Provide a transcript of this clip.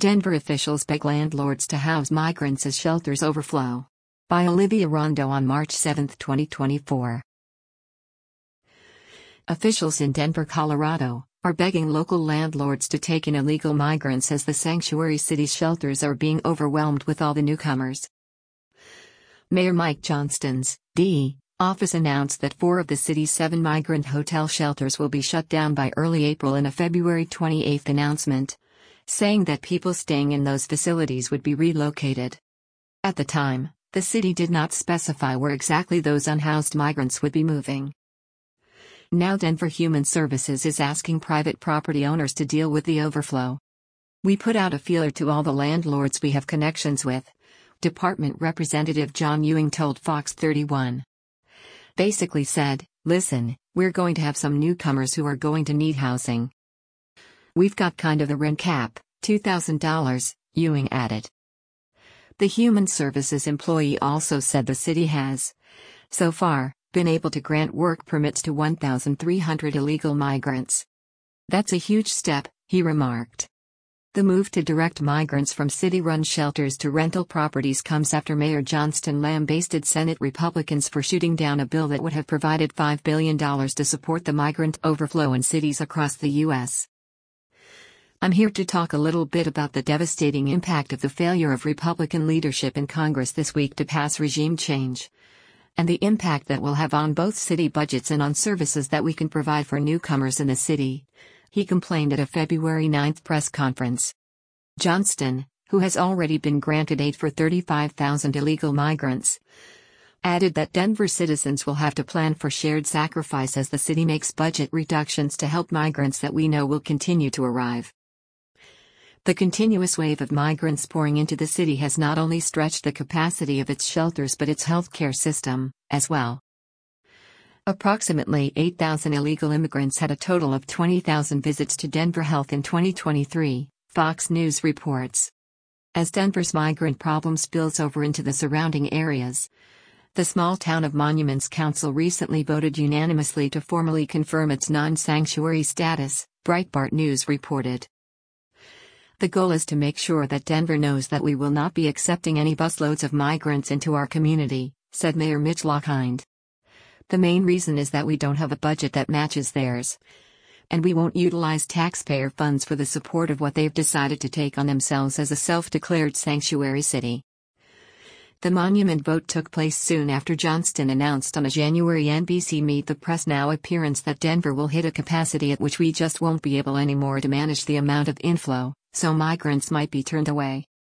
Denver officials beg landlords to house migrants as shelters overflow. By Olivia Rondo on March 7, 2024. Officials in Denver, Colorado, are begging local landlords to take in illegal migrants as the sanctuary city's shelters are being overwhelmed with all the newcomers. Mayor Mike Johnston's D. office announced that 4 of the city's 7 migrant hotel shelters will be shut down by early April in a February 28 announcement, saying that people staying in those facilities would be relocated. At the time, the city did not specify where exactly those unhoused migrants would be moving. Now Denver Human Services is asking private property owners to deal with the overflow. We put out a feeler to all the landlords we have connections with, Department Representative John Ewing told Fox 31. Basically said, listen, we're going to have some newcomers who are going to need housing. We've got kind of the rent cap, $2,000, Ewing added. The Human Services employee also said the city has, so far, been able to grant work permits to 1,300 illegal migrants. That's a huge step, he remarked. The move to direct migrants from city-run shelters to rental properties comes after Mayor Johnston lambasted Senate Republicans for shooting down a bill that would have provided $5 billion to support the migrant overflow in cities across the U.S. I'm here to talk a little bit about the devastating impact of the failure of Republican leadership in Congress this week to pass regime change, and the impact that will have on both city budgets and on services that we can provide for newcomers in the city, he complained at a February 9 press conference. Johnston, who has already been granted aid for 35,000 illegal migrants, added that Denver citizens will have to plan for shared sacrifice as the city makes budget reductions to help migrants that we know will continue to arrive. The continuous wave of migrants pouring into the city has not only stretched the capacity of its shelters but its healthcare system, as well. Approximately 8,000 illegal immigrants had a total of 20,000 visits to Denver Health in 2023, Fox News reports. As Denver's migrant problem spills over into the surrounding areas, the small town of Monuments Council recently voted unanimously to formally confirm its non-sanctuary status, Breitbart News reported. The goal is to make sure that Denver knows that we will not be accepting any busloads of migrants into our community, said Mayor Mitch Lochhind. The main reason is that we don't have a budget that matches theirs, and we won't utilize taxpayer funds for the support of what they've decided to take on themselves as a self-declared sanctuary city. The monument vote took place soon after Johnston announced on a January NBC Meet the Press Now appearance that Denver will hit a capacity at which we just won't be able anymore to manage the amount of inflow, so migrants might be turned away.